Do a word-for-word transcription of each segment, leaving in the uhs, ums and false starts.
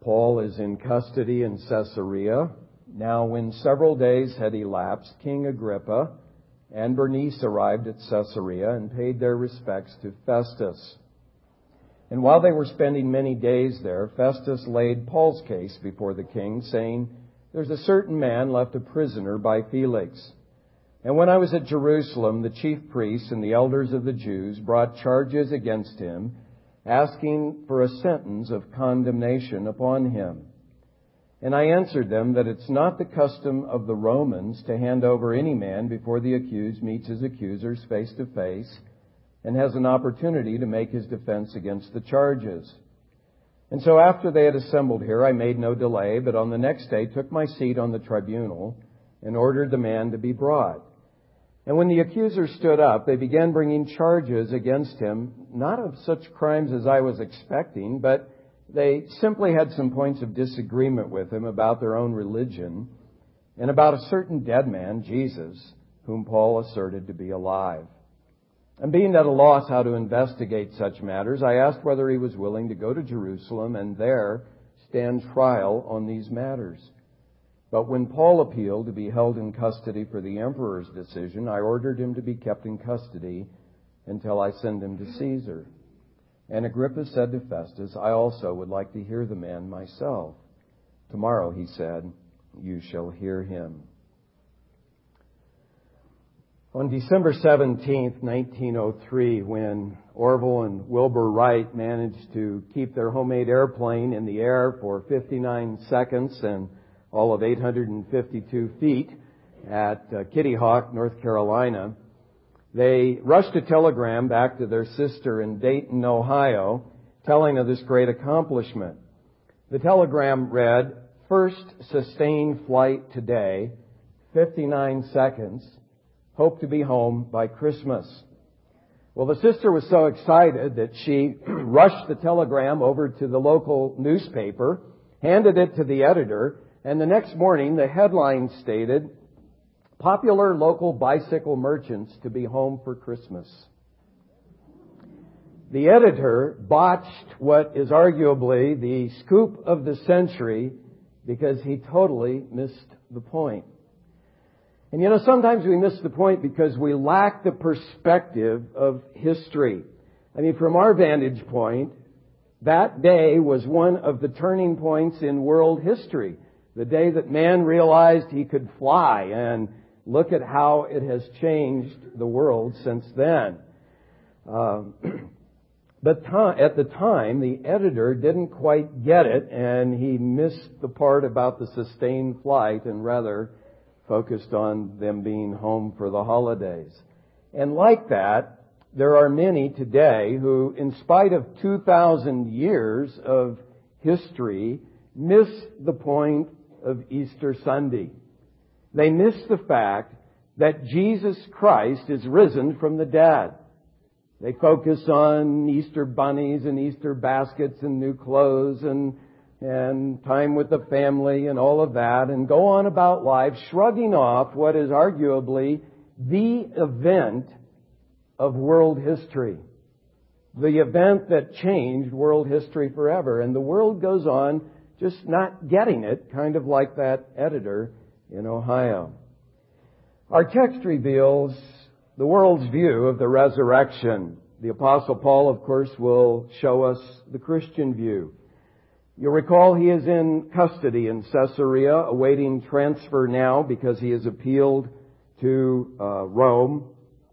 Paul is in custody in Caesarea. Now, when several days had elapsed, King Agrippa and Bernice arrived at Caesarea and paid their respects to Festus. And while they were spending many days there, Festus laid Paul's case before the king, saying, "There's a certain man left a prisoner by Felix. And when I was at Jerusalem, the chief priests and the elders of the Jews brought charges against him, asking for a sentence of condemnation upon him. And I answered them that it's not the custom of the Romans to hand over any man before the accused meets his accusers face to face and has an opportunity to make his defense against the charges. And so after they had assembled here, I made no delay, but on the next day took my seat on the tribunal and ordered the man to be brought. And when the accusers stood up, they began bringing charges against him, not of such crimes as I was expecting, but they simply had some points of disagreement with him about their own religion and about a certain dead man, Jesus, whom Paul asserted to be alive. And being at a loss how to investigate such matters, I asked whether he was willing to go to Jerusalem and there stand trial on these matters. But when Paul appealed to be held in custody for the emperor's decision, I ordered him to be kept in custody until I send him to Caesar. And Agrippa said to Festus, I also would like to hear the man myself. Tomorrow, he said, you shall hear him. On December seventeenth, nineteen oh three, when Orville and Wilbur Wright managed to keep their homemade airplane in the air for fifty-nine seconds and all of eight hundred fifty-two feet at uh, Kitty Hawk, North Carolina, they rushed a telegram back to their sister in Dayton, Ohio, telling of this great accomplishment. The telegram read, first sustained flight today, fifty-nine seconds. Hope to be home by Christmas. Well, the sister was so excited that she rushed the telegram over to the local newspaper, handed it to the editor, and the next morning the headline stated, Popular local bicycle merchants to be home for Christmas. The editor botched what is arguably the scoop of the century because he totally missed the point. And you know, sometimes we miss the point because we lack the perspective of history. I mean, from our vantage point, that day was one of the turning points in world history. The day that man realized he could fly, and look at how it has changed the world since then. Um, but to- at the time, the editor didn't quite get it, and he missed the part about the sustained flight and rather focused on them being home for the holidays. And like that, there are many today who, in spite of two thousand years of history, miss the point of Easter Sunday. They miss the fact that Jesus Christ is risen from the dead. They focus on Easter bunnies and Easter baskets and new clothes and and time with the family and all of that, and go on about life shrugging off what is arguably the event of world history. The event that changed world history forever. And the world goes on just not getting it, kind of like that editor in Ohio. Our text reveals the world's view of the resurrection. The Apostle Paul, of course, will show us the Christian view. You'll recall he is in custody in Caesarea, awaiting transfer now because he has appealed to uh, Rome.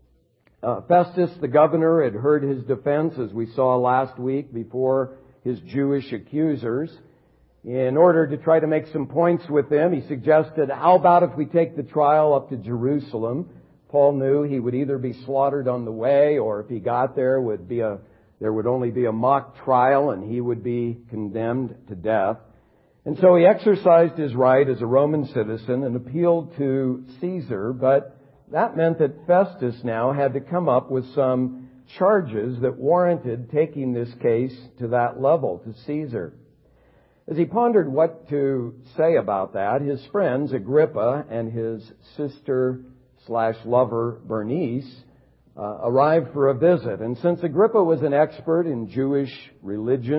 Uh, Festus, the governor, had heard his defense, as we saw last week, before his Jewish accusers. In order to try to make some points with them, he suggested, how about if we take the trial up to Jerusalem? Paul knew he would either be slaughtered on the way, or if he got there, would be a there would only be a mock trial and he would be condemned to death. And so he exercised his right as a Roman citizen and appealed to Caesar, but that meant that Festus now had to come up with some charges that warranted taking this case to that level, to Caesar. As he pondered what to say about that, his friends Agrippa and his sister slash lover Bernice uh, arrived for a visit. And since Agrippa was an expert in Jewish religion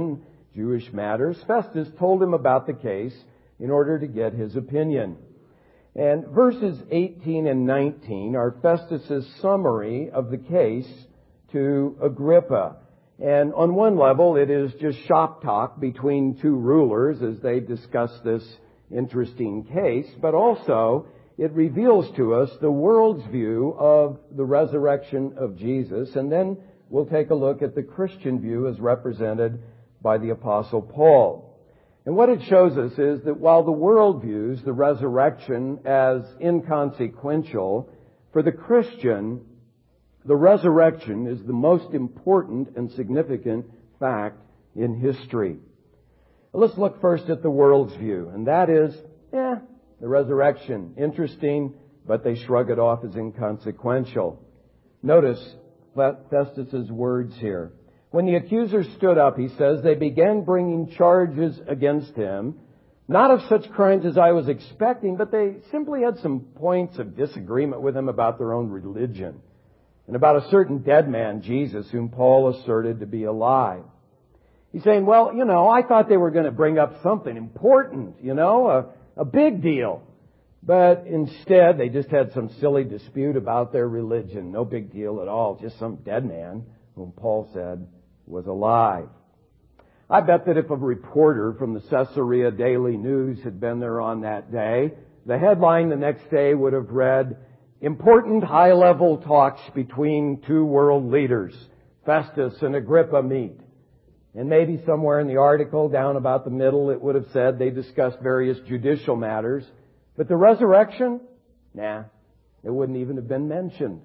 Jewish matters, Festus told him about the case in order to get his opinion. And verses eighteen and nineteen are Festus's summary of the case to Agrippa. And on one level, it is just shop talk between two rulers as they discuss this interesting case, but also it reveals to us the world's view of the resurrection of Jesus, and then we'll take a look at the Christian view as represented by the Apostle Paul. And what it shows us is that while the world views the resurrection as inconsequential, for the Christian, the resurrection is the most important and significant fact in history. Let's look first at the world's view, and that is, eh, the resurrection, interesting, but they shrug it off as inconsequential. Notice Festus's words here. When the accusers stood up, he says, they began bringing charges against him, not of such crimes as I was expecting, but they simply had some points of disagreement with him about their own religion and about a certain dead man, Jesus, whom Paul asserted to be alive. He's saying, well, you know, I thought they were going to bring up something important, you know, a, a big deal. But instead, they just had some silly dispute about their religion. No big deal at all. Just some dead man whom Paul said was alive. I bet that if a reporter from the Caesarea Daily News had been there on that day, the headline the next day would have read, important high-level talks between two world leaders, Festus and Agrippa meet. And maybe somewhere in the article down about the middle it would have said they discussed various judicial matters. But the resurrection? Nah, it wouldn't even have been mentioned.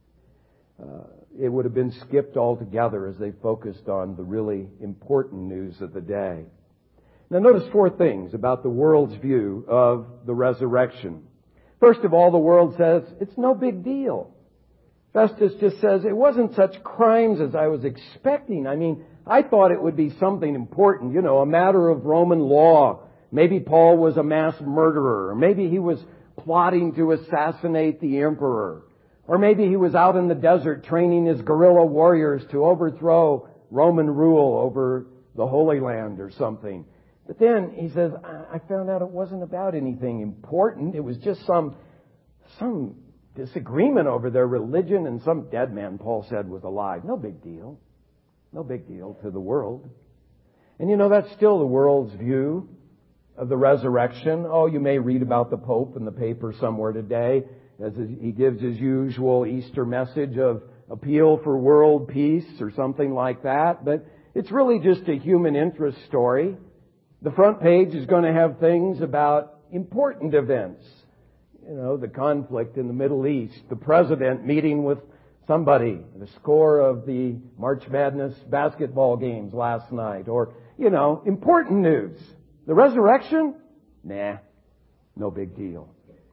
Uh, it would have been skipped altogether as they focused on the really important news of the day. Now notice four things about the world's view of the resurrection. First of all, the world says it's no big deal. Festus just says it wasn't such crimes as I was expecting. I mean, I thought it would be something important, you know, a matter of Roman law. Maybe Paul was a mass murderer, or maybe he was plotting to assassinate the emperor, or maybe he was out in the desert training his guerrilla warriors to overthrow Roman rule over the Holy Land or something. But then he says, I found out it wasn't about anything important. It was just some, some disagreement over their religion, and some dead man, Paul said, was alive. No big deal. No big deal to the world. And you know, that's still the world's view of the resurrection. Oh, you may read about the Pope in the paper somewhere today as he gives his usual Easter message of appeal for world peace or something like that. But it's really just a human interest story. The front page is going to have things about important events. You know, the conflict in the Middle East, the president meeting with somebody, the score of the March Madness basketball games last night, or, you know, important news. The resurrection? Nah, no big deal.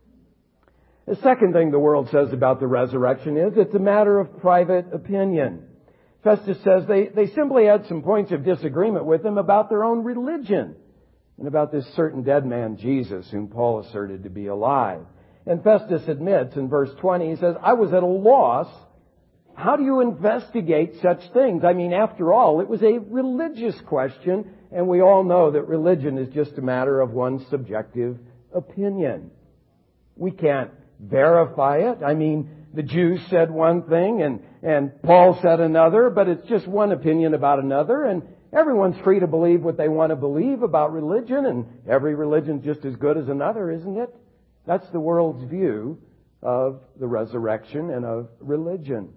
The second thing the world says about the resurrection is it's a matter of private opinion. Festus says they, they simply had some points of disagreement with him about their own religion and about this certain dead man, Jesus, whom Paul asserted to be alive. And Festus admits in verse twenty, he says, I was at a loss. How do you investigate such things? I mean, after all, it was a religious question, and we all know that religion is just a matter of one's subjective opinion. We can't verify it. I mean, the Jews said one thing, and, and Paul said another, but it's just one opinion about another, and everyone's free to believe what they want to believe about religion, and every religion's just as good as another, isn't it? That's the world's view of the resurrection and of religion.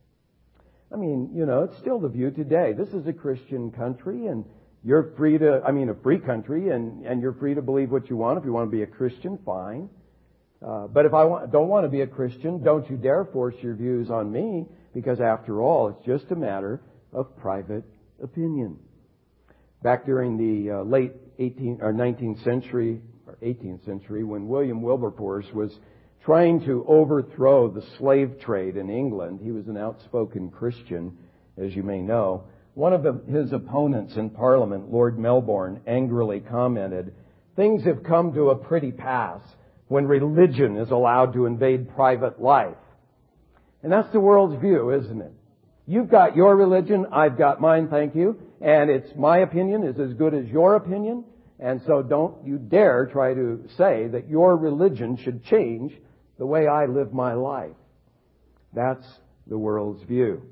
I mean, you know, it's still the view today. This is a Christian country, and you're free to, I mean, a free country, and, and you're free to believe what you want. If you want to be a Christian, fine. Uh, but if I want, don't want to be a Christian, don't you dare force your views on me, because after all, it's just a matter of private opinion. Back during the uh, late eighteenth or nineteenth century, or eighteenth century, when William Wilberforce was trying to overthrow the slave trade in England, he was an outspoken Christian, as you may know. One of the, his opponents in Parliament, Lord Melbourne, angrily commented, things have come to a pretty pass when religion is allowed to invade private life. And that's the world's view, isn't it? You've got your religion, I've got mine, thank you. and it's my opinion is as good as your opinion, and so don't you dare try to say that your religion should change the way I live my life. That's the world's view.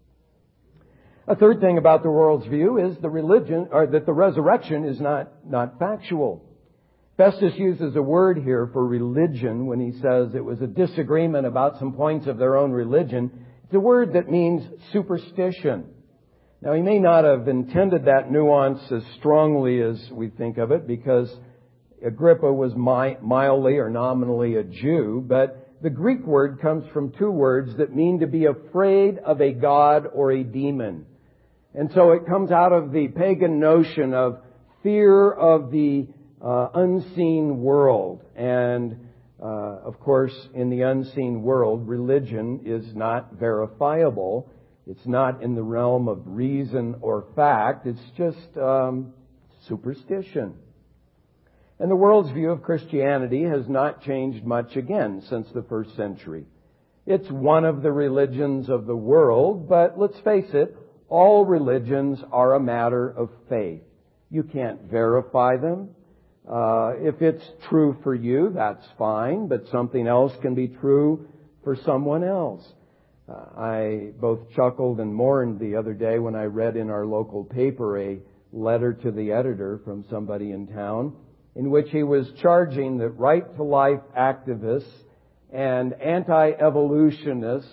A third thing about the world's view is the religion, or that the resurrection is not, not factual. Festus uses a word here for religion when he says it was a disagreement about some points of their own religion. It's a word that means superstition. Now, he may not have intended that nuance as strongly as we think of it, because Agrippa was mi- mildly or nominally a Jew, but the Greek word comes from two words that mean to be afraid of a god or a demon. And so it comes out of the pagan notion of fear of the uh, unseen world. And, uh, of course, in the unseen world, religion is not verifiable. It's not in the realm of reason or fact. It's just um, superstition. And the world's view of Christianity has not changed much again since the first century. It's one of the religions of the world, but let's face it, all religions are a matter of faith. You can't verify them. Uh, if it's true for you, that's fine, but something else can be true for someone else. Uh, I both chuckled and mourned the other day when I read in our local paper a letter to the editor from somebody in town in which he was charging that right-to-life activists and anti-evolutionists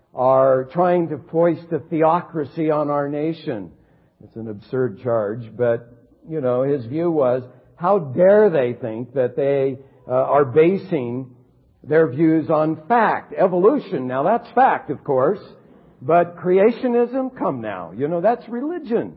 are trying to foist a theocracy on our nation. It's an absurd charge, but, you know, his view was, how dare they think that they uh, are basing their views on fact, evolution. Now, that's fact, of course, but creationism, come now, you know, that's religion.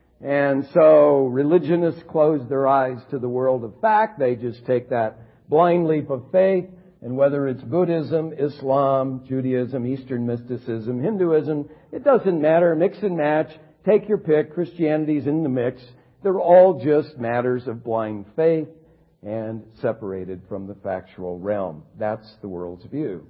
And so religionists close their eyes to the world of fact. They just take that blind leap of faith. And whether it's Buddhism, Islam, Judaism, Eastern mysticism, Hinduism, it doesn't matter. Mix and match. Take your pick. Christianity's in the mix. They're all just matters of blind faith and separated from the factual realm. That's the world's view.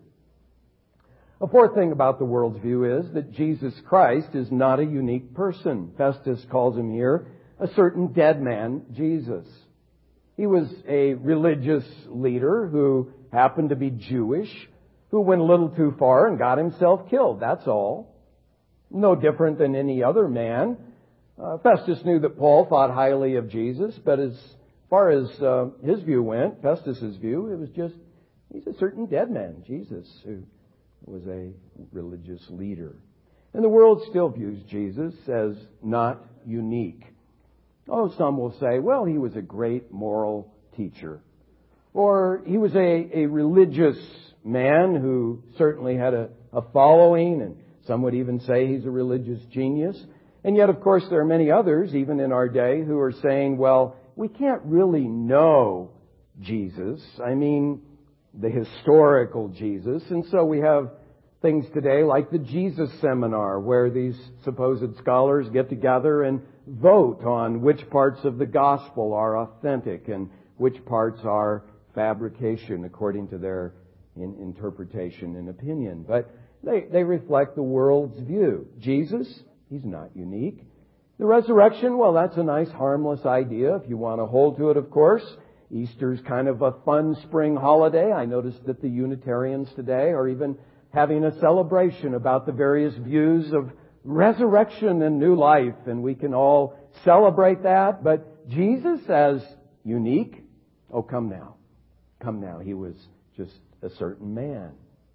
A fourth thing about the world's view is that Jesus Christ is not a unique person. Festus calls him here a certain dead man, Jesus. He was a religious leader who happened to be Jewish, who went a little too far and got himself killed. That's all. No different than any other man. Uh, Festus knew that Paul thought highly of Jesus, but as far as uh, his view went, Festus's view, it was just, he's a certain dead man, Jesus, who was a religious leader. And the world still views Jesus as not unique. Oh, some will say, well, he was a great moral teacher. Or he was a, a religious man who certainly had a, a following, and some would even say he's a religious genius. And yet, of course, there are many others, even in our day, who are saying, well, we can't really know Jesus. I mean, the historical Jesus. And so we have things today like the Jesus Seminar, where these supposed scholars get together and vote on which parts of the gospel are authentic and which parts are fabrication according to their in- interpretation and opinion. But they, they reflect the world's view. Jesus, he's not unique. The resurrection, well, that's a nice harmless idea if you want to hold to it, of course. Easter's kind of a fun spring holiday. I noticed that the Unitarians today are even having a celebration about the various views of resurrection and new life, and we can all celebrate that. But Jesus as unique, oh, come now. Come now. He was just a certain man.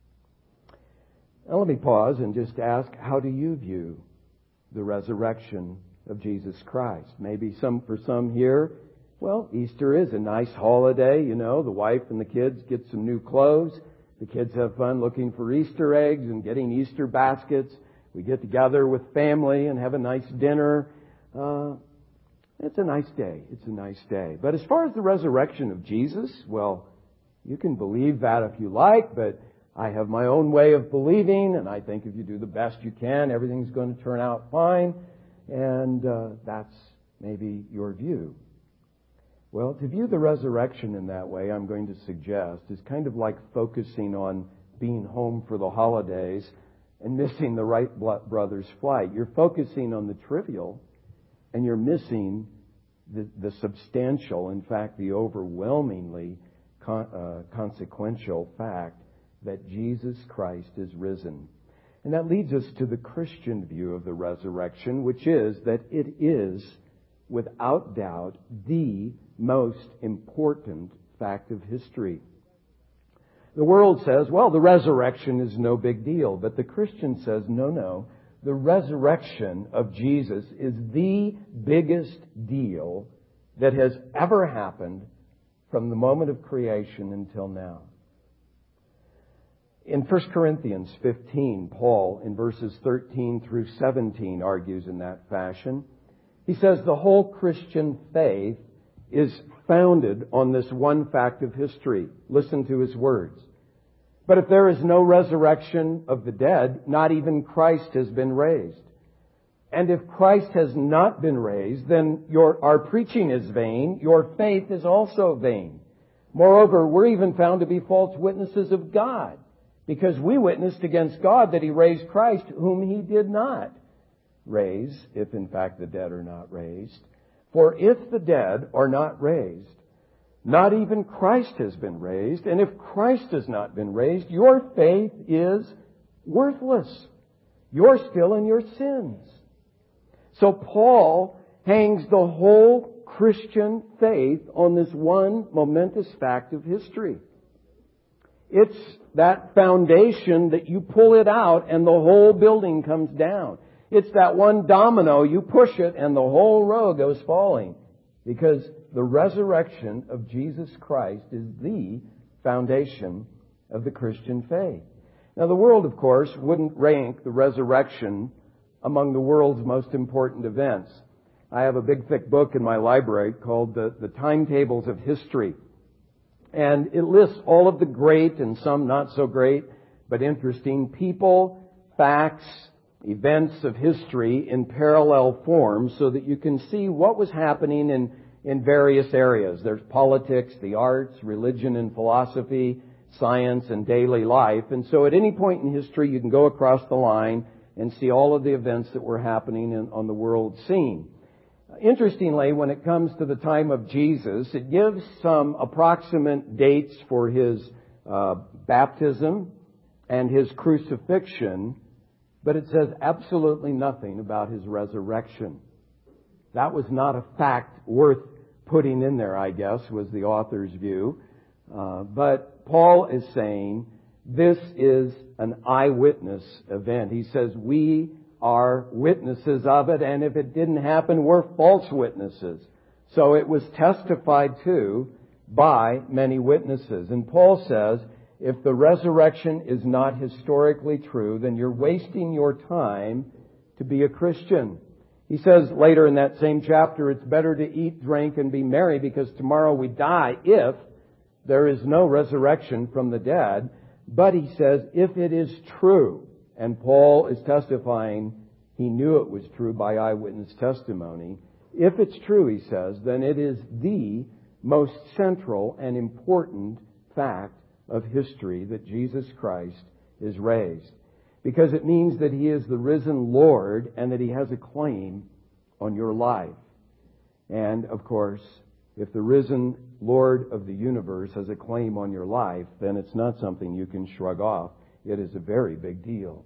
Now let me pause and just ask, how do you view the resurrection of Jesus Christ? Maybe some for some here, well, Easter is a nice holiday, you know, the wife and the kids get some new clothes. The kids have fun looking for Easter eggs and getting Easter baskets. We get together with family and have a nice dinner. Uh, it's a nice day. It's a nice day. But as far as the resurrection of Jesus, well, you can believe that if you like, but I have my own way of believing, and I think if you do the best you can, everything's going to turn out fine. And uh, that's maybe your view. Well, to view the resurrection in that way, I'm going to suggest, is kind of like focusing on being home for the holidays and missing the Wright brothers' flight. You're focusing on the trivial and you're missing the, the substantial, in fact, the overwhelmingly con, uh, consequential fact that Jesus Christ is risen. And that leads us to the Christian view of the resurrection, which is that it is, without doubt, the most important fact of history. The world says, well, the resurrection is no big deal. But the Christian says, no, no. The resurrection of Jesus is the biggest deal that has ever happened from the moment of creation until now. In First Corinthians fifteen, Paul, in verses thirteen through seventeen, argues in that fashion. He says the whole Christian faith is founded on this one fact of history. Listen to his words. But if there is no resurrection of the dead, not even Christ has been raised. And if Christ has not been raised, then your, our preaching is vain, your faith is also vain. Moreover, we're even found to be false witnesses of God, because we witnessed against God that He raised Christ, whom He did not raise, if in fact the dead are not raised. For if the dead are not raised, not even Christ has been raised. And if Christ has not been raised, your faith is worthless. You're still in your sins. So Paul hangs the whole Christian faith on this one momentous fact of history. It's that foundation that you pull it out and the whole building comes down. It's that one domino, you push it and the whole row goes falling. Because the resurrection of Jesus Christ is the foundation of the Christian faith. Now the world, of course, wouldn't rank the resurrection among the world's most important events. I have a big thick book in my library called The, the Timetables of History. And it lists all of the great and some not so great, but interesting people, facts, events of history in parallel forms so that you can see what was happening in, in various areas. There's politics, the arts, religion and philosophy, science and daily life. And so at any point in history you can go across the line and see all of the events that were happening in, on the world scene. Interestingly, when it comes to the time of Jesus, it gives some approximate dates for His uh, baptism and His crucifixion, but it says absolutely nothing about His resurrection. That was not a fact worth putting in there, I guess, was the author's view. Uh, but Paul is saying this is an eyewitness event. He says we are witnesses of it, and if it didn't happen, we're false witnesses. So it was testified to by many witnesses. And Paul says, if the resurrection is not historically true, then you're wasting your time to be a Christian. He says later in that same chapter, it's better to eat, drink, and be merry because tomorrow we die if there is no resurrection from the dead. But he says, if it is true, and Paul is testifying he knew it was true by eyewitness testimony. If it's true, he says, then it is the most central and important fact of history that Jesus Christ is raised. Because it means that He is the risen Lord and that He has a claim on your life. And, of course, if the risen Lord of the universe has a claim on your life, then it's not something you can shrug off. It is a very big deal.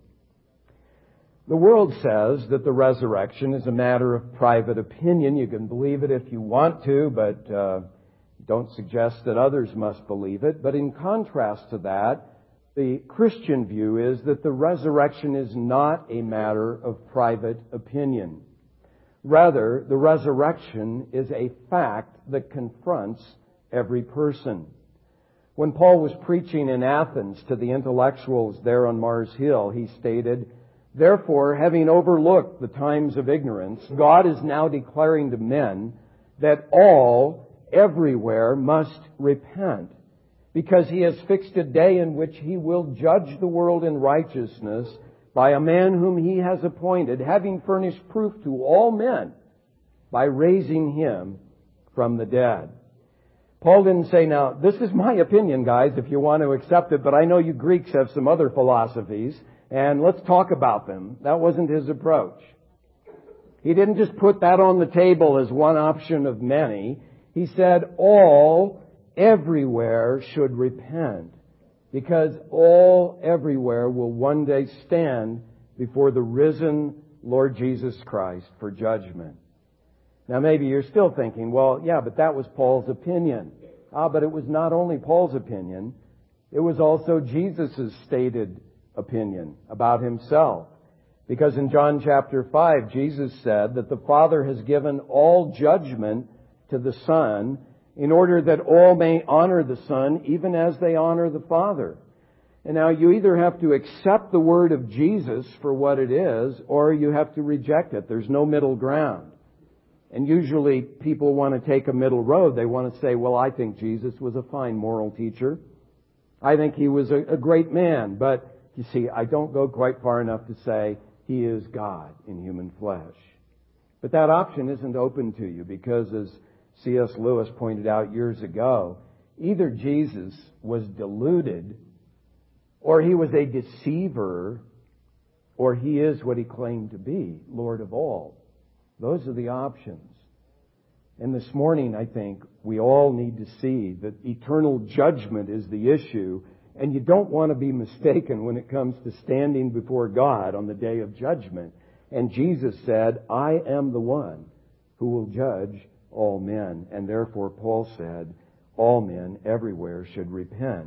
The world says that the resurrection is a matter of private opinion. You can believe it if you want to, but uh, don't suggest that others must believe it. But in contrast to that, the Christian view is that the resurrection is not a matter of private opinion. Rather, the resurrection is a fact that confronts every person. When Paul was preaching in Athens to the intellectuals there on Mars Hill, he stated, therefore, having overlooked the times of ignorance, God is now declaring to men that all, everywhere, must repent, because He has fixed a day in which He will judge the world in righteousness by a man whom He has appointed, having furnished proof to all men by raising Him from the dead. Paul didn't say, now, this is my opinion, guys, if you want to accept it, but I know you Greeks have some other philosophies, and let's talk about them. That wasn't his approach. He didn't just put that on the table as one option of many. He said all, everywhere should repent, because all, everywhere will one day stand before the risen Lord Jesus Christ for judgment. Now maybe you're still thinking, well, yeah, but that was Paul's opinion. Ah, but it was not only Paul's opinion, it was also Jesus' stated opinion about himself. Because in John chapter five, Jesus said that the Father has given all judgment to the Son in order that all may honor the Son even as they honor the Father. And now you either have to accept the word of Jesus for what it is, or you have to reject it. There's no middle ground. And usually people want to take a middle road. They want to say, well, I think Jesus was a fine moral teacher. I think he was a, a great man. But you see, I don't go quite far enough to say he is God in human flesh. But that option isn't open to you because, as C S Lewis pointed out years ago, either Jesus was deluded, or he was a deceiver, or he is what he claimed to be, Lord of all. Those are the options. And this morning, I think, we all need to see that eternal judgment is the issue, and you don't want to be mistaken when it comes to standing before God on the day of judgment. And Jesus said, I am the one who will judge all men. And therefore, Paul said, all men everywhere should repent.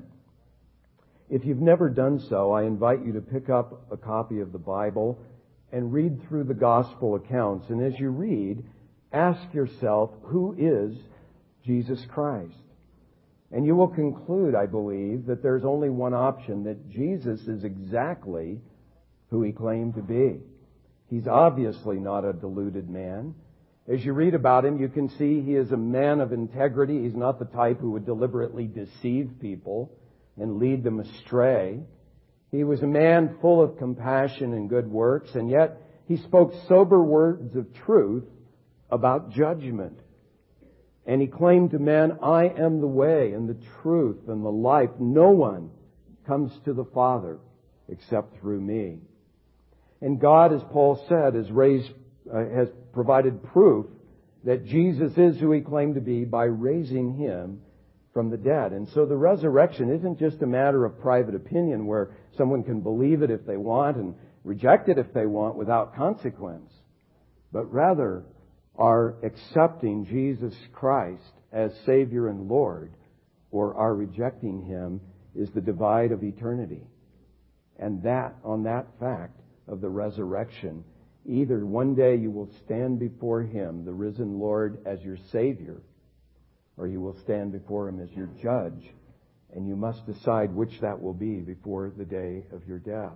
If you've never done so, I invite you to pick up a copy of the Bible and read through the gospel accounts. And as you read, ask yourself, who is Jesus Christ? And you will conclude, I believe, that there's only one option, that Jesus is exactly who he claimed to be. He's obviously not a deluded man. As you read about him, you can see he is a man of integrity. He's not the type who would deliberately deceive people and lead them astray. He was a man full of compassion and good works, and yet he spoke sober words of truth about judgment. And he claimed to men, I am the way and the truth and the life. No one comes to the Father except through me. And God, as Paul said, has raised, uh, has provided proof that Jesus is who he claimed to be by raising him from the dead. And so the resurrection isn't just a matter of private opinion where someone can believe it if they want and reject it if they want without consequence, but rather our accepting Jesus Christ as Savior and Lord, or our rejecting him, is the divide of eternity. And that, on that fact of the resurrection, either one day you will stand before him, the risen Lord, as your Savior, or you will stand before him as your judge, and you must decide which that will be before the day of your death.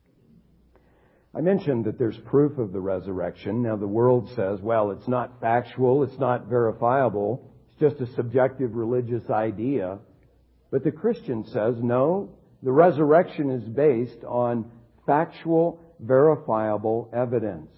I mentioned that there's proof of the resurrection. Now the world says, well, it's not factual, it's not verifiable, it's just a subjective religious idea. But the Christian says, no, the resurrection is based on factual, verifiable evidence.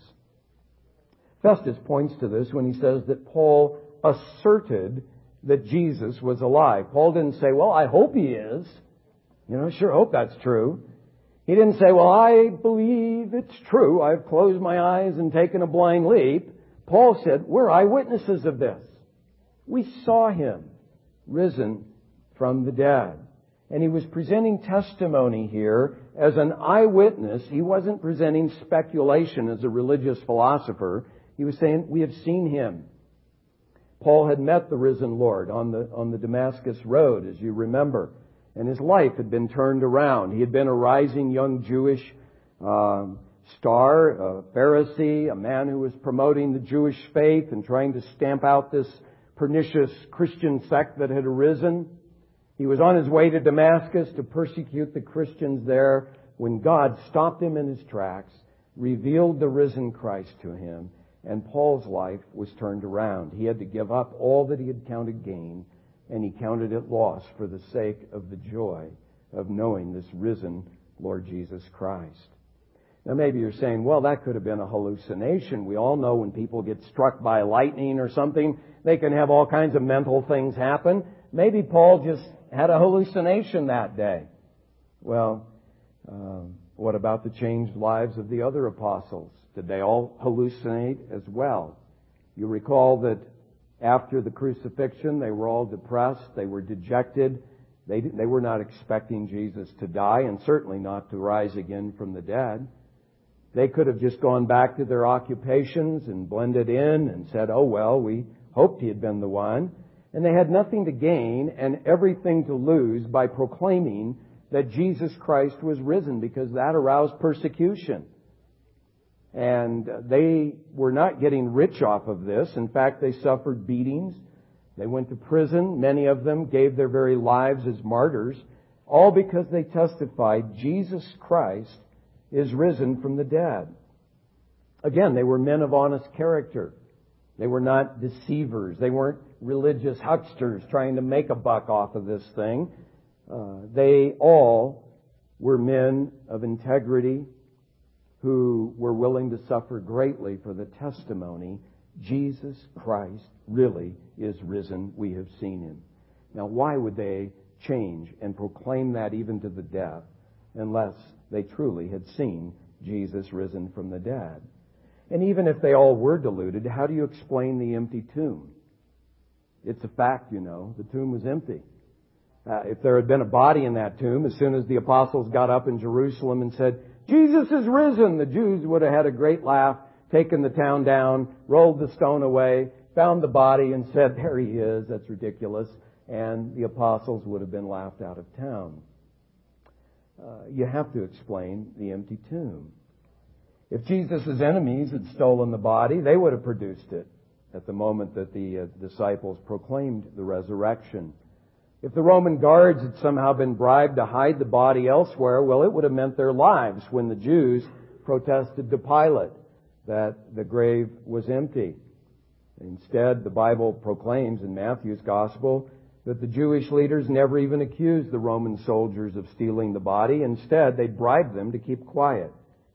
Festus points to this when he says that Paul asserted that Jesus was alive. Paul didn't say, well, I hope he is. You know, sure hope that's true. He didn't say, well, I believe it's true. I've closed my eyes and taken a blind leap. Paul said, we're eyewitnesses of this. We saw him risen from the dead. And he was presenting testimony here as an eyewitness. He wasn't presenting speculation as a religious philosopher. He was saying, we have seen him. Paul had met the risen Lord on the, on the Damascus road, as you remember. And his life had been turned around. He had been a rising young Jewish um, star, a Pharisee, a man who was promoting the Jewish faith and trying to stamp out this pernicious Christian sect that had arisen. He was on his way to Damascus to persecute the Christians there when God stopped him in his tracks, revealed the risen Christ to him, and Paul's life was turned around. He had to give up all that he had counted gain, and he counted it loss for the sake of the joy of knowing this risen Lord Jesus Christ. Now maybe you're saying, well, that could have been a hallucination. We all know when people get struck by lightning or something, they can have all kinds of mental things happen. Maybe Paul just had a hallucination that day. Well, uh, what about the changed lives of the other apostles? Did they all hallucinate as well? You recall that after the crucifixion, they were all depressed, they were dejected, they, they were not expecting Jesus to die, and certainly not to rise again from the dead. They could have just gone back to their occupations and blended in and said, oh well, we hoped he had been the one. And they had nothing to gain and everything to lose by proclaiming that Jesus Christ was risen, because that aroused persecution. And they were not getting rich off of this. In fact, they suffered beatings. They went to prison. Many of them gave their very lives as martyrs, all because they testified Jesus Christ is risen from the dead. Again, they were men of honest character. They were not deceivers. They weren't religious hucksters trying to make a buck off of this thing. Uh, they all were men of integrity who were willing to suffer greatly for the testimony, Jesus Christ really is risen. We have seen Him. Now, why would they change and proclaim that even to the death unless they truly had seen Jesus risen from the dead? And even if they all were deluded, how do you explain the empty tomb? It's a fact, you know. The tomb was empty. Uh, if there had been a body in that tomb, as soon as the apostles got up in Jerusalem and said, Jesus is risen, the Jews would have had a great laugh, taken the town down, rolled the stone away, found the body and said, there he is, that's ridiculous. And the apostles would have been laughed out of town. Uh, you have to explain the empty tomb. If Jesus' enemies had stolen the body, they would have produced it at the moment that the uh, disciples proclaimed the resurrection. If the Roman guards had somehow been bribed to hide the body elsewhere, well, it would have meant their lives when the Jews protested to Pilate that the grave was empty. Instead, the Bible proclaims in Matthew's Gospel that the Jewish leaders never even accused the Roman soldiers of stealing the body. Instead, they bribed them to keep quiet.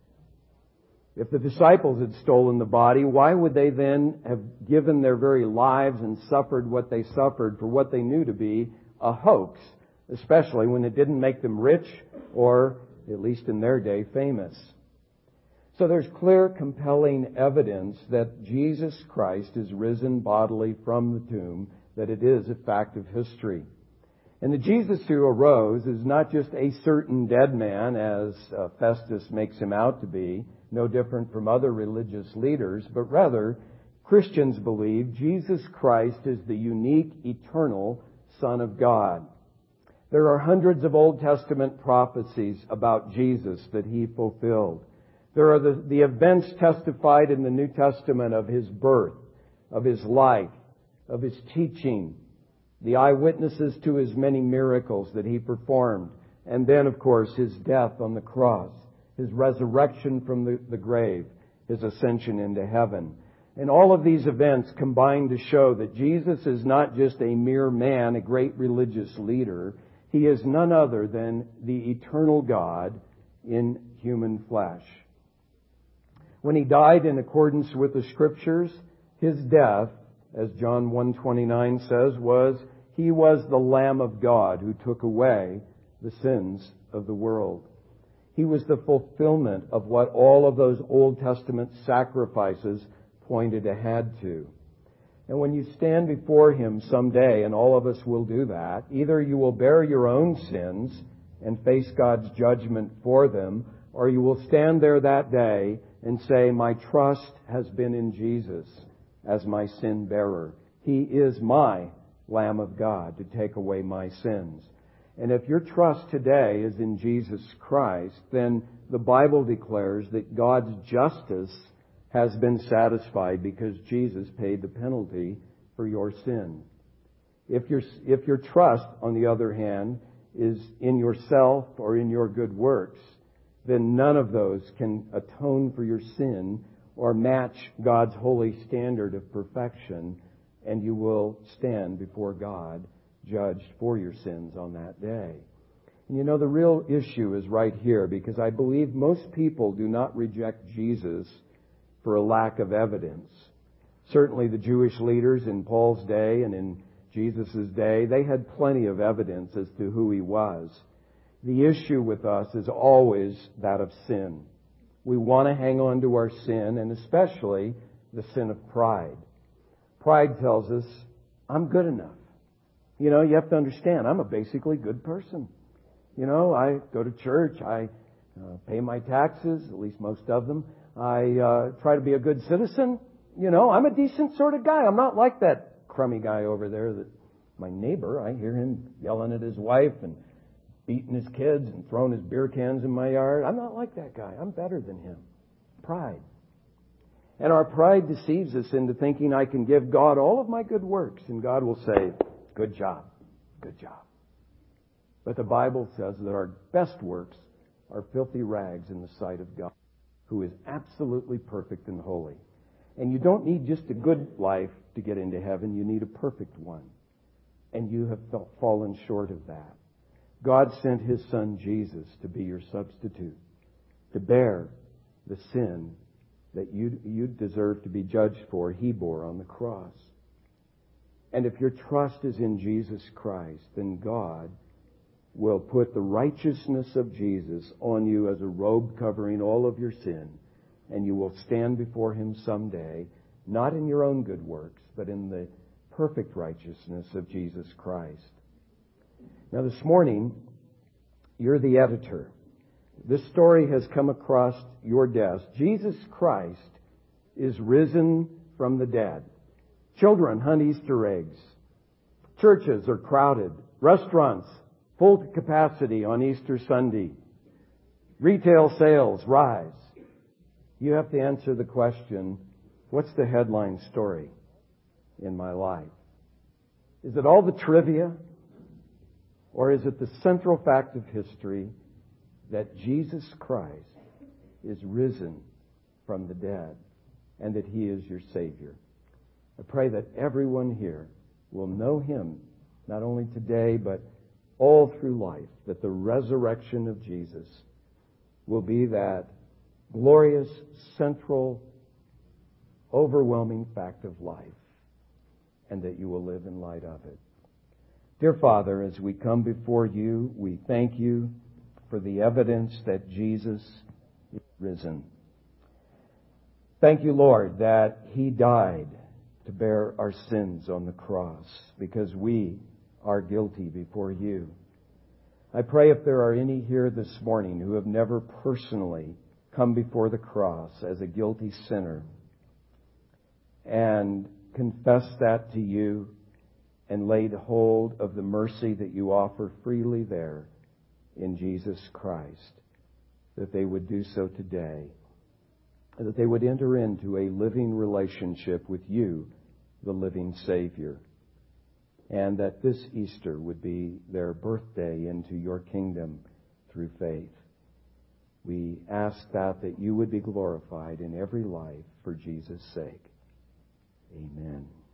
If the disciples had stolen the body, why would they then have given their very lives and suffered what they suffered for what they knew to be a hoax, especially when it didn't make them rich or, at least in their day, famous? So there's clear, compelling evidence that Jesus Christ is risen bodily from the tomb, that it is a fact of history. And the Jesus who arose is not just a certain dead man, as uh, Festus makes him out to be, no different from other religious leaders, but rather Christians believe Jesus Christ is the unique, eternal Son of God. There are hundreds of Old Testament prophecies about Jesus that He fulfilled. There are the, the events testified in the New Testament of His birth, of His life, of His teaching, the eyewitnesses to His many miracles that He performed, and then, of course, His death on the cross, His resurrection from the, the grave, His ascension into heaven. And all of these events combine to show that Jesus is not just a mere man, a great religious leader. He is none other than the eternal God in human flesh. When He died in accordance with the Scriptures, His death, as John one twenty-nine says, was, He was the Lamb of God who took away the sins of the world. He was the fulfillment of what all of those Old Testament sacrifices pointed ahead to. And when you stand before Him someday, and all of us will do that, either you will bear your own sins and face God's judgment for them, or you will stand there that day and say, my trust has been in Jesus as my sin bearer. He is my Lamb of God to take away my sins. And if your trust today is in Jesus Christ, then the Bible declares that God's justice has been satisfied because Jesus paid the penalty for your sin. If your, if your trust, on the other hand, is in yourself or in your good works, then none of those can atone for your sin or match God's holy standard of perfection, and you will stand before God judged for your sins on that day. And you know, the real issue is right here, because I believe most people do not reject Jesus for a lack of evidence. Certainly the Jewish leaders in Paul's day and in Jesus' day, they had plenty of evidence as to who He was. The issue with us is always that of sin. We want to hang on to our sin, and especially the sin of pride. Pride tells us, I'm good enough. You know, you have to understand, I'm a basically good person. You know, I go to church, I uh, pay my taxes, at least most of them. I uh, try to be a good citizen. You know, I'm a decent sort of guy. I'm not like that crummy guy over there that my neighbor. I hear him yelling at his wife and beating his kids and throwing his beer cans in my yard. I'm not like that guy. I'm better than him. Pride. And our pride deceives us into thinking I can give God all of my good works, and God will say, good job, good job. But the Bible says that our best works are filthy rags in the sight of God, who is absolutely perfect and holy. And you don't need just a good life to get into heaven. You need a perfect one. And you have fallen short of that. God sent His Son Jesus to be your substitute, to bear the sin that you you deserve to be judged for. He bore on the cross. And if your trust is in Jesus Christ, then God will put the righteousness of Jesus on you as a robe covering all of your sin, and you will stand before Him someday, not in your own good works, but in the perfect righteousness of Jesus Christ. Now this morning, you're the editor. This story has come across your desk. Jesus Christ is risen from the dead. Children hunt Easter eggs. Churches are crowded. Restaurants full to capacity on Easter Sunday. Retail sales rise. You have to answer the question, what's the headline story in my life? Is it all the trivia? Or is it the central fact of history that Jesus Christ is risen from the dead and that He is your Savior? I pray that everyone here will know Him, not only today, but all through life, that the resurrection of Jesus will be that glorious, central, overwhelming fact of life, and that you will live in light of it. Dear Father, as we come before You, we thank You for the evidence that Jesus is risen. Thank You, Lord, that He died to bear our sins on the cross because we are guilty before You. I pray if there are any here this morning who have never personally come before the cross as a guilty sinner and confessed that to You and laid hold of the mercy that You offer freely there in Jesus Christ, that they would do so today, and that they would enter into a living relationship with You, the living Savior, and that this Easter would be their birthday into Your kingdom through faith. We ask that, that You would be glorified in every life for Jesus' sake. Amen.